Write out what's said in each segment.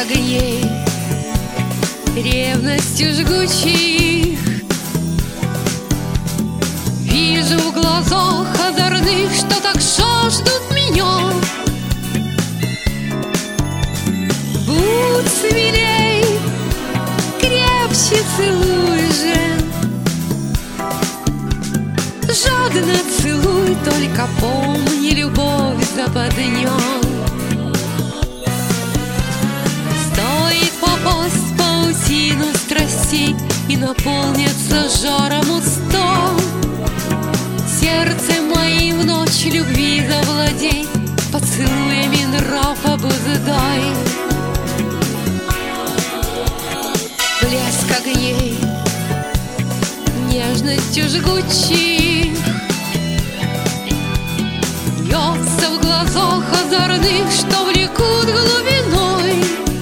огней, ревностью жгучих. Вижу в глазах озорных, что так жаждут меня. Будь смелей, крепче целуй же, жадно целуй, только помни, любовь западня. Стоит попасть в паутину страстей и наполнится жаром уста. Сердцем моим в ночь любви завладей, поцелуями нрав обуздай. Блеск огней, нежностью жгучих, льется в глазах озорных, что влекут глубиной.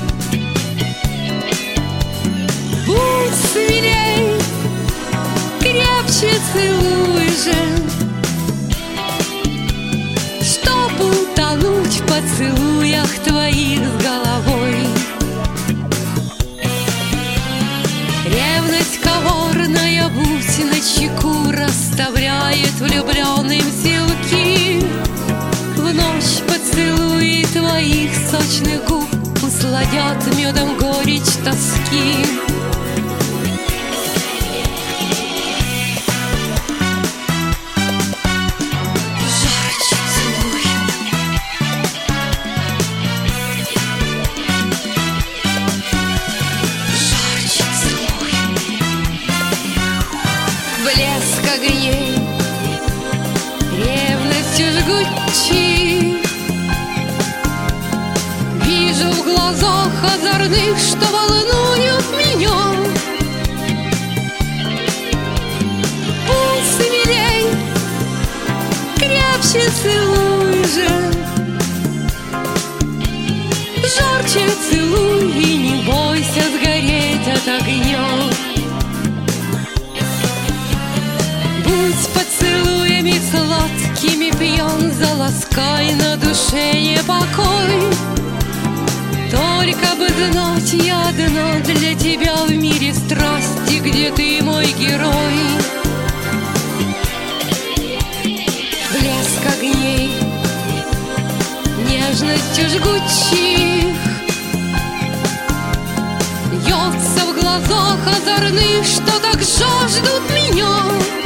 Будь смелей, крепче целуй же, чтоб утонуть в поцелуях твоих с головой. Ревность коварная, будь начеку, расставляет влюбленным силки. В ночь поцелуи твоих сочных губ усладят медом горечь тоски. Жарче целуй, жарче целуй. Блеск огней, ревностью жгучих, вижу в глазах озорных, что волнуют меня. Будь смелей, крепче целуй же, жарче целуй и не бойся сгореть от огня. Будь поцелуями сладкими пьян, заласкай на душе непокой. Только бы знать, я одна для тебя в мире страсти, где ты мой герой. Блеск огней, нежностью жгучих, льется в глазах озорных, что так жаждут меня.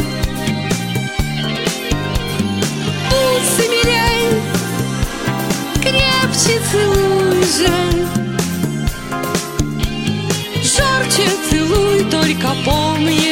Будь смелей, крепче целуй же, жарче целуй, только помни,